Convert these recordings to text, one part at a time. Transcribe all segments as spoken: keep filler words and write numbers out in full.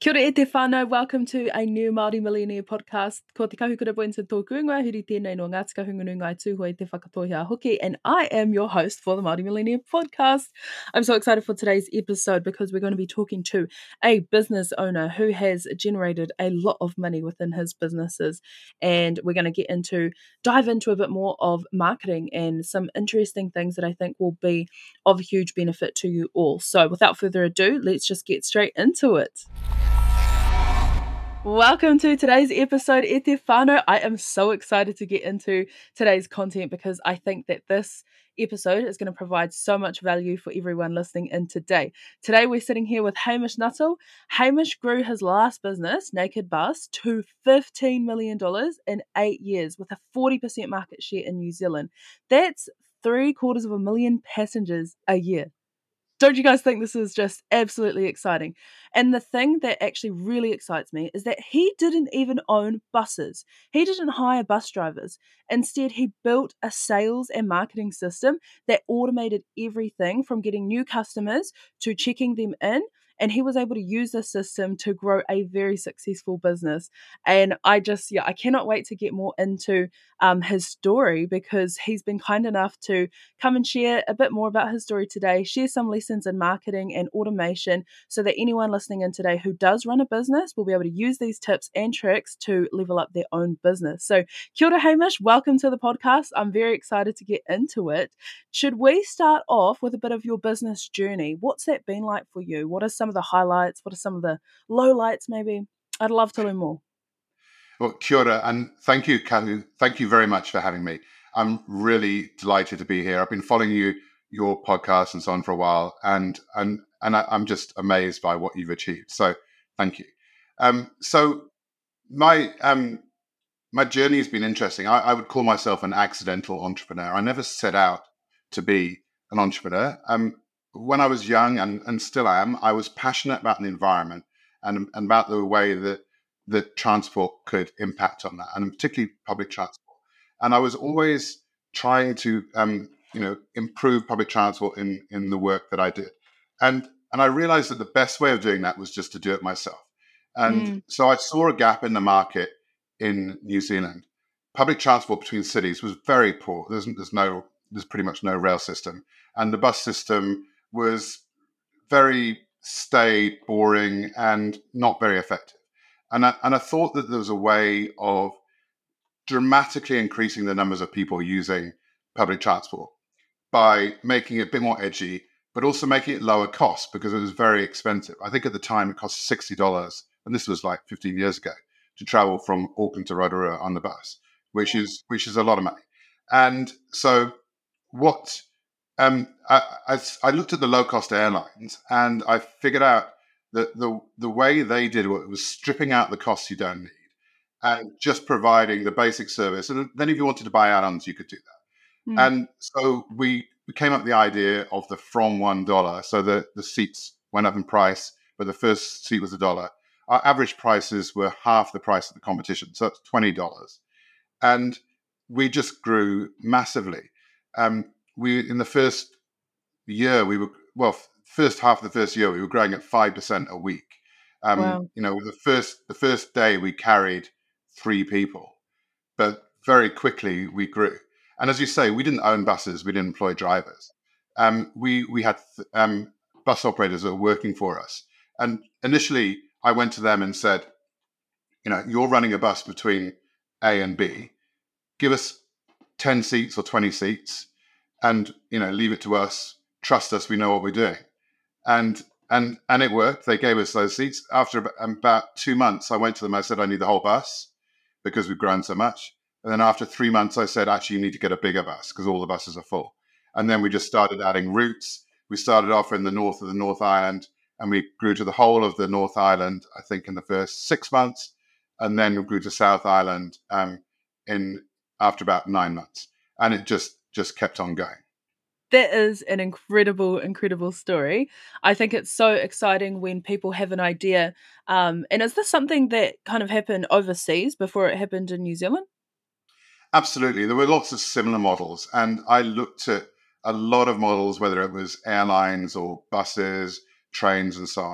Kia ora e te whānau, welcome to a new Māori Millionaire podcast. Ko te kahukura points and tōku ingoa, huri tēnei no ngā tika hungunga ngai tūhoi te whakatohia hoki, and I am your host for the Māori Millionaire podcast. I'm so excited for today's episode because we're going to be talking to a business owner who has generated a lot of money within his businesses, and we're going to get into, dive into a bit more of marketing and some interesting things that I think will be of huge benefit to you all. So without further ado, let's just get straight into it. Welcome to today's episode, E Te Whānau. I am so excited to get into today's content because I think that this episode is going to provide so much value for everyone listening in today. Today we're sitting here with Hamish Nuttall. Hamish grew his last business, Naked Bus, to fifteen million dollars in eight years with a forty percent market share in New Zealand. That's three quarters of a million passengers a year. Don't you guys think this is just absolutely exciting? And the thing that actually really excites me is that he didn't even own buses. He didn't hire bus drivers. Instead, he built a sales and marketing system that automated everything from getting new customers to checking them in. And he was able to use this system to grow a very successful business. And I just, yeah, I cannot wait to get more into um, his story because he's been kind enough to come and share a bit more about his story today, share some lessons in marketing and automation so that anyone listening in today who does run a business will be able to use these tips and tricks to level up their own business. So kia ora, Hamish, welcome to the podcast. I'm very excited to get into it. Should we start off with a bit of your business journey? What's that been like for you? What are some of the highlights? What are some of the lowlights maybe? I'd love to learn more. Well, kia ora, and thank you, Kahu. Thank you very much for having me. I'm really delighted to be here. I've been following you, your podcast and so on for a while, and and and I, I'm just amazed by what you've achieved. So thank you. Um, so my um, my journey has been interesting. I, I would call myself an accidental entrepreneur. I never set out to be an entrepreneur. Um, when I was young, and, and still am, I was passionate about the environment and, and about the way that that transport could impact on that, and particularly public transport. And I was always trying to, um, you know, improve public transport in in the work that I did. And and I realized that the best way of doing that was just to do it myself. And Mm. so I saw a gap in the market in New Zealand. Public transport between cities was very poor. There's there's no there's pretty much no rail system, and the bus system was very staid, boring, and not very effective. And I, and I thought that there was a way of dramatically increasing the numbers of people using public transport by making it a bit more edgy, but also making it lower cost because it was very expensive. I think at the time it cost sixty dollars, and this was like fifteen years ago, to travel from Auckland to Rotorua on the bus, which is which is a lot of money. And so what um, I, I, I looked at the low-cost airlines, and I figured out that the the way they did it was stripping out the costs you don't need and just providing the basic service. And then if you wanted to buy add-ons, you could do that. Mm. And so we, we came up with the idea of the from one dollar. So the, the seats went up in price, but the first seat was a dollar. Our average prices were half the price of the competition, so it's twenty dollars. And we just grew massively. Um, we in the first year we were well, first half of the first year we were growing at five percent a week. Um, Wow. You know, the first the first day we carried three people, but very quickly we grew. And as you say, we didn't own buses, we didn't employ drivers. Um, we we had um, bus operators that were working for us. And initially, I went to them and said, you know, you're running a bus between A and B. Give us ten seats or twenty seats, and you know, leave it to us. Trust us, we know what we're doing. And and and it worked. They gave us those seats. After about, about two months, I went to them. I said, I need the whole bus because we've grown so much. And then after three months, I said, actually, you need to get a bigger bus because all the buses are full. And then we just started adding routes. We started off in the north of the North Island, and we grew to the whole of the North Island, I think, in the first six months. And then we grew to South Island um, in after about nine months. And it just just kept on going. That is an incredible, incredible story. I think it's so exciting when people have an idea. Um, and is this something that kind of happened overseas before it happened in New Zealand? Absolutely. There were lots of similar models. And I looked at a lot of models, whether it was airlines or buses, trains, and so on.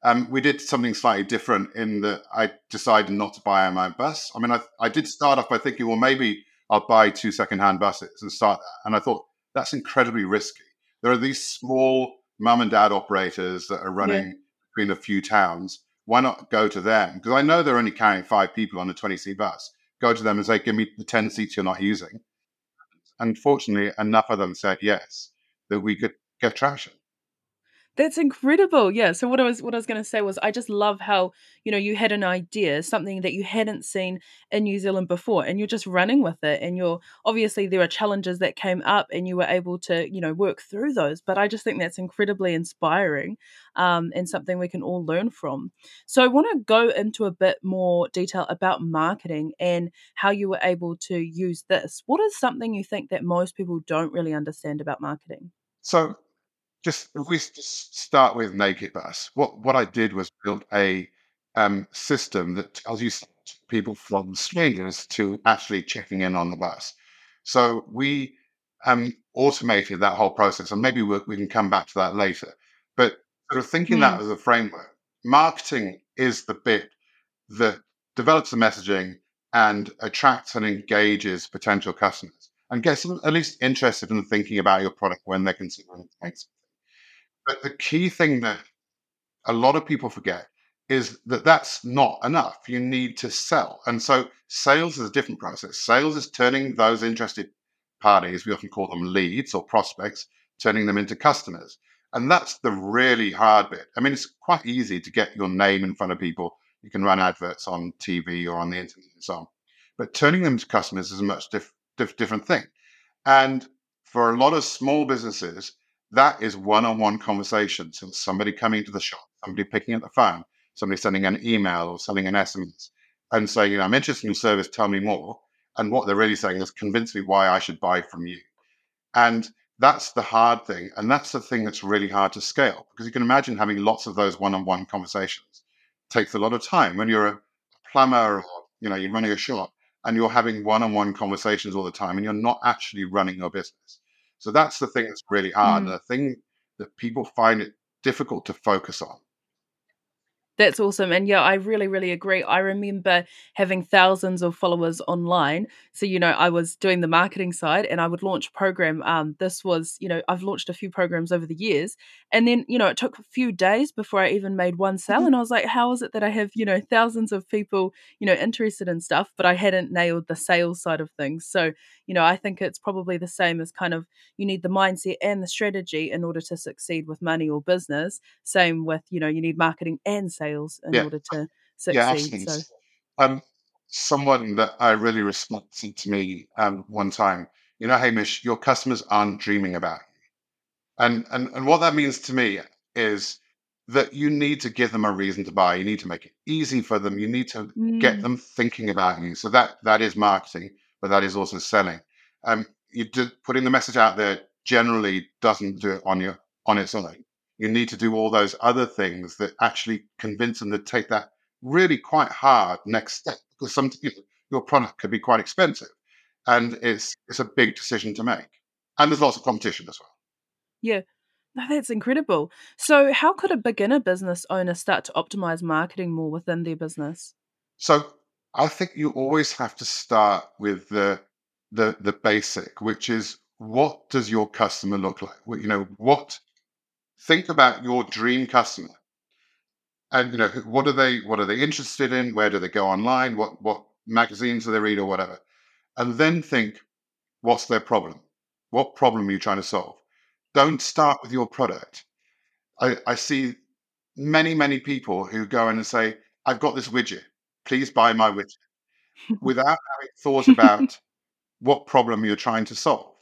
Um, we did something slightly different in that I decided not to buy my own bus. I mean, I, I did start off by thinking, well, maybe I'll buy two secondhand buses and start that. And I thought that's incredibly risky. There are these small mum and dad operators that are Yeah. running between a few towns. Why not go to them? Because I know they're only carrying five people on a twenty seat bus. Go to them and say, give me the ten seats you're not using. Unfortunately, enough of them said yes, that we could get traction. That's incredible. Yeah. So what I was what I was going to say was I just love how, you know, you had an idea, something that you hadn't seen in New Zealand before, and you're just running with it, and you're obviously there are challenges that came up and you were able to, you know, work through those. But I just think that's incredibly inspiring, um, and something we can all learn from. So I want to go into a bit more detail about marketing and how you were able to use this. What is something you think that most people don't really understand about marketing? So just if we just start with Naked Bus, what what I did was build a um, system that tells you s- people from strangers to actually checking in on the bus. So we um, automated that whole process, and maybe we we can come back to that later. But sort of thinking that Mm, as a framework, marketing is the bit that develops the messaging and attracts and engages potential customers and gets them at least interested in thinking about your product when they're considering things. But the key thing that a lot of people forget is that that's not enough. You need to sell. And so sales is a different process. Sales is turning those interested parties, we often call them leads or prospects, turning them into customers. And that's the really hard bit. I mean, it's quite easy to get your name in front of people. You can run adverts on T V or on the internet and so on. But turning them to customers is a much diff- diff- different thing. And for a lot of small businesses, that is one on one conversation. So somebody coming to the shop, somebody picking up the phone, somebody sending an email or sending an S M S and saying, you know, I'm interested in your service, tell me more. And what they're really saying is, convince me why I should buy from you. And that's the hard thing. And that's the thing that's really hard to scale because you can imagine having lots of those one on one conversations. It takes a lot of time. When you're a plumber or you know, you're running a shop and you're having one on one conversations all the time and you're not actually running your business. So that's the thing that's really hard. mm. The thing that people find it difficult to focus on. That's awesome. And yeah, I really, really agree. I remember having thousands of followers online. So, you know, I was doing the marketing side and I would launch a program. Um, this was, you know, I've launched a few programs over the years. And then, you know, it took a few days before I even made one sale. And I was like, how is it that I have, you know, thousands of people, you know, interested in stuff, but I hadn't nailed the sales side of things. So, you know, I think it's probably the same as kind of you need the mindset and the strategy in order to succeed with money or business. Same with, you know, you need marketing and sales in Yeah, order to yeah, succeed. absolutely. So, Um, someone that I really respect said to me um, one time, you know, Hamish, your customers aren't dreaming about you. And, and and what that means to me is that you need to give them a reason to buy. You need to make it easy for them. You need to get mm, them thinking about you. So that that is marketing, but that is also selling. Um, you do, putting the message out there generally doesn't do it on your on its own. You need to do all those other things that actually convince them to take that really quite hard next step because some you know, your product could be quite expensive, and it's it's a big decision to make. And there's lots of competition as well. yeah, no, that's incredible. So, how could a beginner business owner start to optimize marketing more within their business? So I think you always have to start with the the the basic, which is what does your customer look like? What- You know, what think about your dream customer, and you know what are they what are they interested in? Where do they go online? What what magazines do they read or whatever? And then think what's their problem? What problem are you trying to solve? Don't start with your product. I, I see many many people who go in and say, "I've got this widget. Please buy my widget," without having thought about what problem you're trying to solve.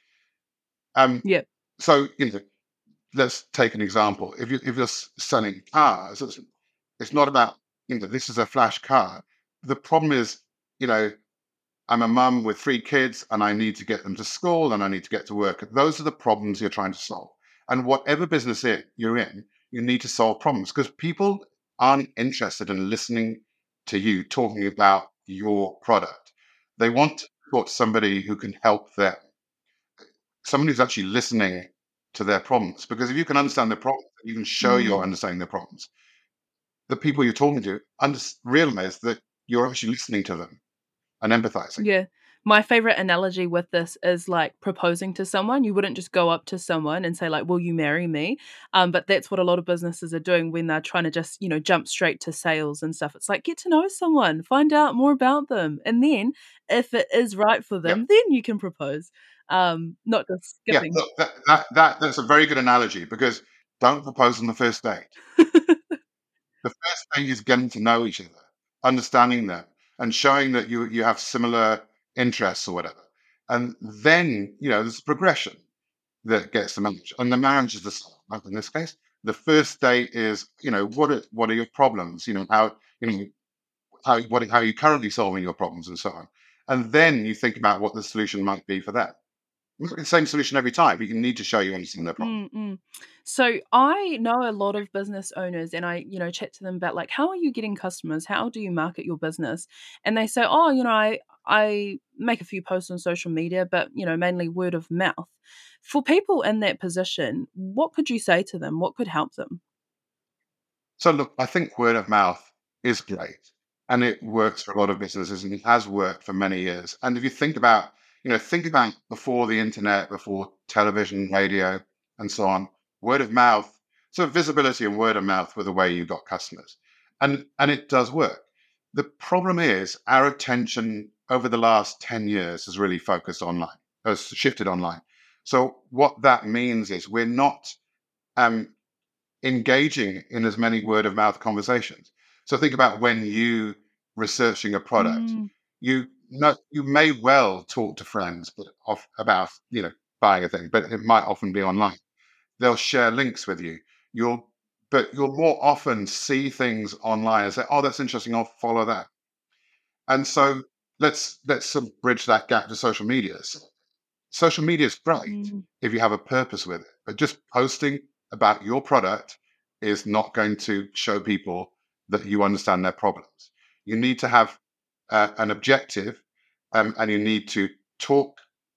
Um, Yeah. so, you know, let's take an example. If you if you're s- selling cars, it's, it's not about you know this is a flash car. The problem is, you know, I'm a mum with three kids and I need to get them to school and I need to get to work. Those are the problems you're trying to solve. And whatever business it, you're in, you need to solve problems because people aren't interested in listening to you talking about your product. They want to talk to somebody who can help them, someone who's actually listening to their problems. Because if you can understand their problems, you can show you're Mm, understanding their problems. the people you're talking to under, realize that you're actually listening to them and empathizing. Yeah. My favorite analogy with this is like proposing to someone. You wouldn't just go up to someone and say like, "Will you marry me?" Um, but that's what a lot of businesses are doing when they're trying to just, you know, jump straight to sales and stuff. It's like, get to know someone, find out more about them, and then if it is right for Yeah. them, then you can propose. Um, not just Yeah, skipping. look, that, that, that, that's a very good analogy, because don't propose on the first date. The first thing is getting to know each other, understanding them, and showing that you you have similar interests or whatever. And then, you know, there's a progression that gets the marriage. And the marriage is the same, like in this case. The first date is, you know, what are what are your problems? You know, how you know how what how are you currently solving your problems and so on. And then you think about what the solution might be for that. It's not the same solution every time, but you need to show you understand their problem. Mm, mm. So I know a lot of business owners and I, you know, chat to them about like, how are you getting customers? How do you market your business? And they say, oh, you know, I I make a few posts on social media, but you know, mainly word of mouth. For people in that position, what could you say to them? What could help them? So look, I think word of mouth is great, and it works for a lot of businesses, and it has worked for many years. And if you think about, you know, think about before the internet, before television, radio, and so on, word of mouth. So visibility and word of mouth were the way you got customers, and and it does work. The problem is our attention over the last ten years has really focused online, has shifted online. So what that means is we're not um, engaging in as many word of mouth conversations. So think about when you researching a product, Mm, you know you may well talk to friends, but off about you know buying a thing, but it might often be online. They'll share links with you. You'll but you'll more often see things online and say, "Oh, that's interesting. I'll follow that." And so let's let's sort of bridge that gap to social media. So social media is great mm, if you have a purpose with it, but just posting about your product is not going to show people that you understand their problems. You need to have uh, an objective, um, and you need to talk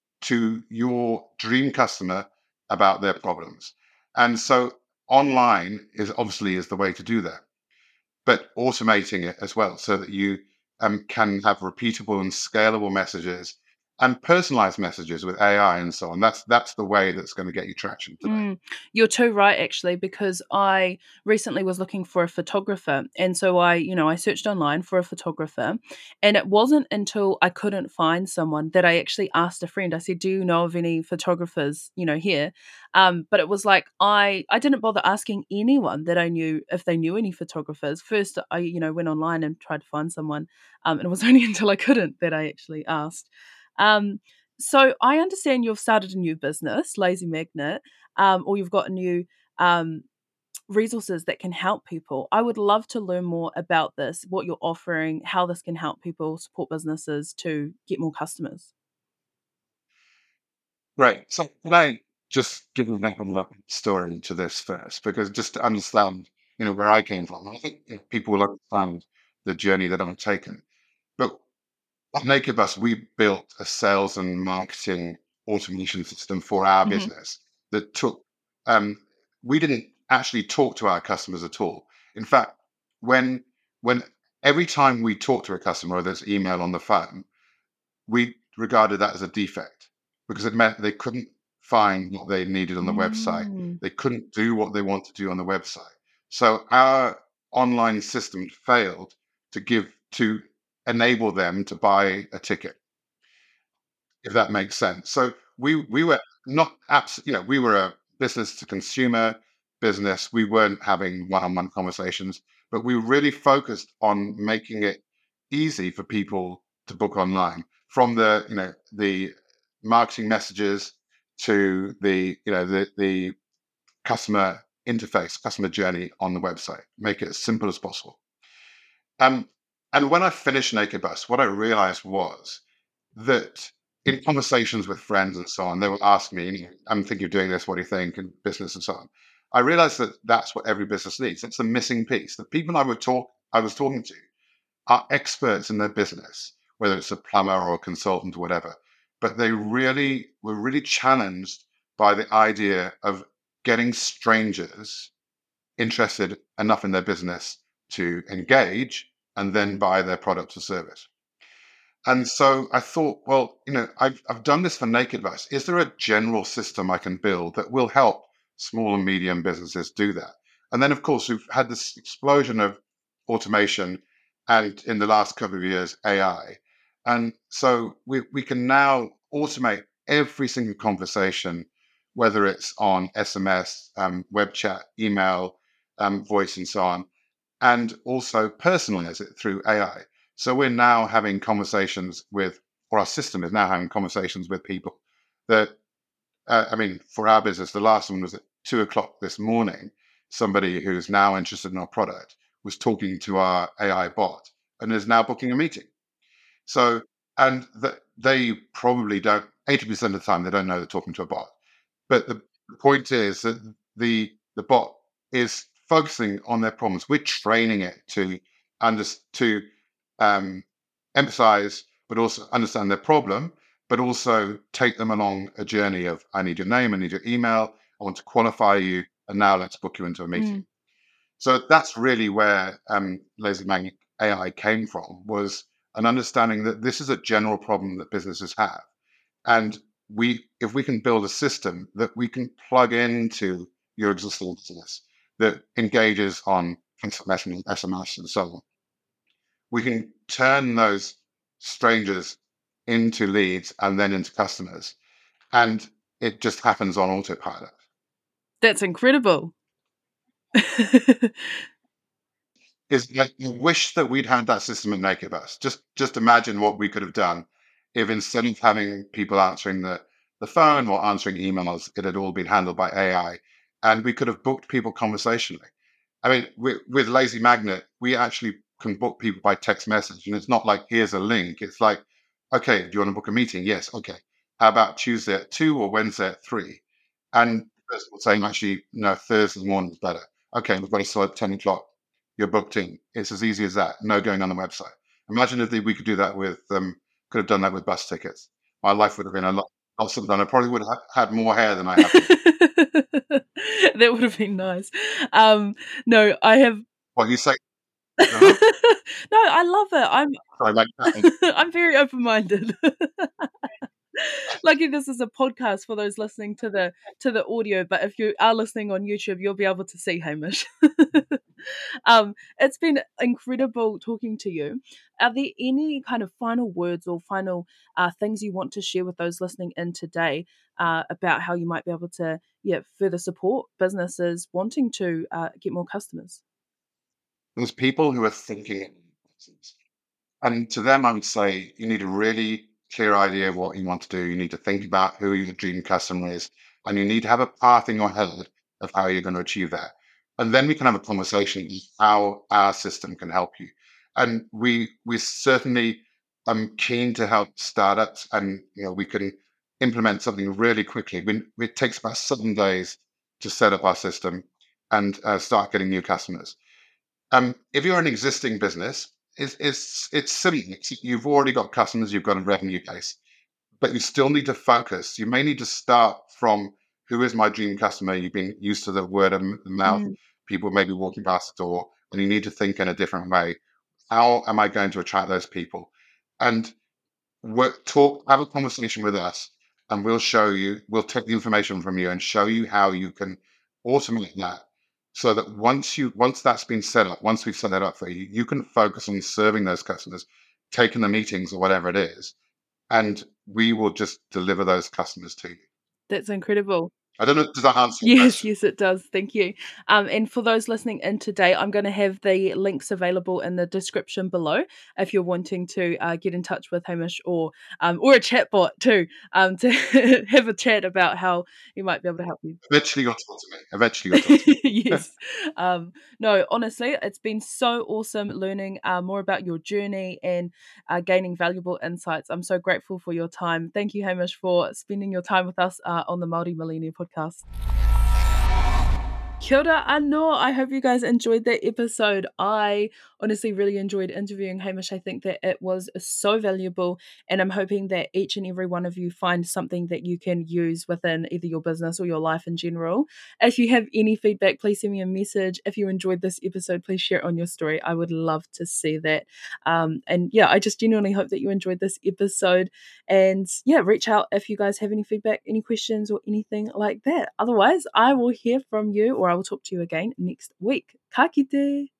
to your dream customer about their problems. And so online is obviously is the way to do that, but automating it as well so that you um, can have repeatable and scalable messages and personalized messages with A I and so on. That's that's the way that's going to get you traction today. mm. You're too right, actually, because I recently was looking for a photographer. And so I, you know, I searched online for a photographer. And it wasn't until I couldn't find someone that I actually asked a friend. I said, do you know of any photographers, you know, here? Um, but it was like I, I didn't bother asking anyone that I knew if they knew any photographers. First, I, you know, went online and tried to find someone. Um, and it was only until I couldn't that I actually asked. Um, so I understand you've started a new business, Lazy Magnet, um, or you've got new um, resources that can help people. I would love to learn more about this, what you're offering, how this can help people support businesses to get more customers. Great. So can I just give a little story to this first, because just to understand, you know, where I came from, I think if people will understand the journey that I've taken. But at Naked Bus, we built a sales and marketing automation system for our Hmm. business that took, um, we didn't actually talk to our customers at all. In fact, when, when every time we talk to a customer, or there's email on the phone, we regarded that as a defect, because it meant they couldn't find what they needed on the website. Mm. They couldn't do what they want to do on the website. So our online system failed to give to enable them to buy a ticket, if that makes sense. So we we were not abs- you know, we were a business to consumer business. We weren't having one-on-one conversations, but we really focused on making it easy for people to book online, from the, you know, the marketing messages to the, you know, the the customer interface, customer journey on the website. Make it as simple as possible. Um, and when I finished Naked Bus, what I realized was that in conversations with friends and so on, they will ask me, you know, I'm thinking of doing this, what do you think, and business and so on. I realized that that's what every business needs. It's the missing piece. The people I would talk, I was talking to are experts in their business, whether it's a plumber or a consultant or whatever. But they really were really challenged by the idea of getting strangers interested enough in their business to engage and then buy their product or service. And so I thought, well, you know, I've, I've done this for NakedBus. Is there a general system I can build that will help small and medium businesses do that? And then, of course, we've had this explosion of automation and in the last couple of years, A I. And so we, we can now automate every single conversation, whether it's on S M S, um, web chat, email, um, voice, and so on, and also personalize it through A I. So we're now having conversations with, or our system is now having conversations with people that, uh, I mean, for our business, the last one was at two o'clock this morning. Somebody who's now interested in our product was talking to our A I bot and is now booking a meeting. So, and the, they probably don't, eighty percent of the time, they don't know they're talking to a bot. But the point is that the the bot is focusing on their problems. We're training it to under, to um, emphasize, but also understand their problem, but also take them along a journey of, I need your name, I need your email, I want to qualify you, and now let's book you into a meeting. Mm. So that's really where um, Lazy Magnet A I came from, was an understanding that this is a general problem that businesses have. And we, if we can build a system that we can plug into your existing business that engages on instant messaging, S M S, and so on, we can turn those strangers into leads and then into customers. And it just happens on autopilot. That's incredible. Is like, you wish that we'd had that system at NakedBus. Just just imagine what we could have done if instead of having people answering the, the phone or answering emails, it had all been handled by A I. And we could have booked people conversationally. I mean, with, with Lazy Magnet, we actually can book people by text message. And it's not like, here's a link. It's like, okay, do you want to book a meeting? Yes. Okay. How about Tuesday at two or Wednesday at three? And the person will say, actually, no, Thursday morning is better. Okay, we've got to start at ten o'clock. You're booked in. It's as easy as that. No going on the website. Imagine if we could do that with, um, could have done that with bus tickets. My life would have been a lot, lot simpler. I probably would have had more hair than I have. That would have been nice. Um, no, I have. What you say? Uh-huh. No, I love it. I'm. Sorry, like I'm very open-minded. Lucky this is a podcast for those listening to the to the audio, but if you are listening on YouTube, you'll be able to see Hamish. um, it's been incredible talking to you. Are there any kind of final words or final uh, things you want to share with those listening in today uh, about how you might be able to yeah further support businesses wanting to uh, get more customers? There's people who are thinking, and to them, I would say you need a really clear idea of what you want to do. You need to think about who your dream customer is, and you need to have a path in your head of how you're going to achieve that. And then we can have a conversation how our system can help you. And we we certainly am keen to help startups, and you know we can implement something really quickly. We, it takes about seven days to set up our system and uh, start getting new customers. Um, if you're an existing business, it's it's it's silly. You've already got customers, you've got a revenue base, but you still need to focus. You may need to start from who is my dream customer. You've been used to the word of mouth. Mm. People may be walking past the door, and you need to think in a different way. How am I going to attract those people? And work, talk, have a conversation with us, and we'll show you. We'll take the information from you and show you how you can automate that. So that once you once that's been set up, once we've set that up for you, you can focus on serving those customers, taking the meetings or whatever it is, and we will just deliver those customers to you. That's incredible. I don't know, does that answer your Yes, question? Yes, it does. Thank you. Um, and for those listening in today, I'm going to have the links available in the description below if you're wanting to uh, get in touch with Hamish or um, or a chatbot too, um, to have a chat about how you might be able to help you. Eventually you'll talk to me. Eventually you'll talk to me. Yes. um, no, honestly, it's been so awesome learning uh, more about your journey and uh, gaining valuable insights. I'm so grateful for your time. Thank you, Hamish, for spending your time with us uh, on the Māori Millennial Podcast. Kia ora anō. I hope you guys enjoyed that episode. I honestly really enjoyed interviewing Hamish. I think that it was so valuable, and I'm hoping that each and every one of you find something that you can use within either your business or your life in general. If you have any feedback, please send me a message. If you enjoyed this episode, please share it on your story. I would love to see that. Um, and yeah, I just genuinely hope that you enjoyed this episode. And yeah, reach out if you guys have any feedback, any questions, or anything like that. Otherwise, I will hear from you, or I will talk to you again next week. Ka kite!